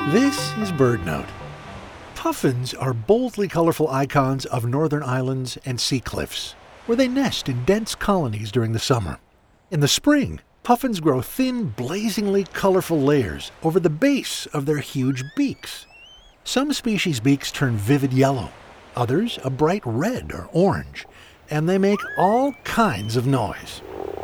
This is BirdNote. Puffins are boldly colorful icons of northern islands and sea cliffs, where they nest in dense colonies during the summer. In the spring, puffins grow thin, blazingly colorful layers over the base of their huge beaks. Some species' beaks turn vivid yellow, others a bright red or orange, and they make all kinds of noise.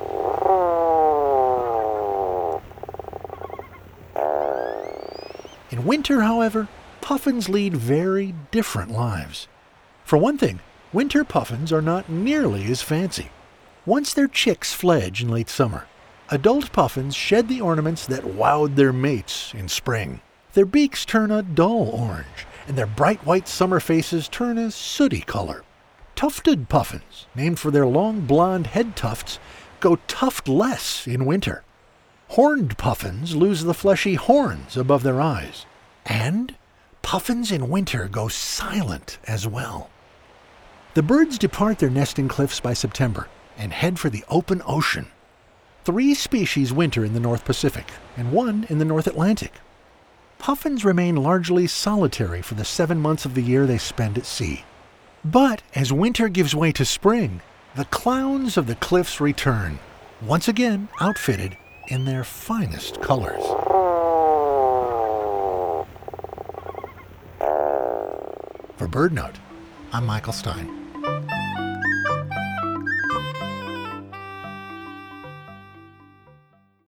In winter, however, puffins lead very different lives. For one thing, winter puffins are not nearly as fancy. Once their chicks fledge in late summer, adult puffins shed the ornaments that wowed their mates in spring. Their beaks turn a dull orange, and their bright white summer faces turn a sooty color. Tufted puffins, named for their long blonde head tufts, go tuftless in winter. Horned puffins lose the fleshy horns above their eyes. And puffins in winter go silent as well. The birds depart their nesting cliffs by September and head for the open ocean. 3 species winter in the North Pacific and 1 in the North Atlantic. Puffins remain largely solitary for the 7 months of the year they spend at sea. But as winter gives way to spring, the clowns of the cliffs return, once again outfitted in their finest colors. For BirdNote, I'm Michael Stein.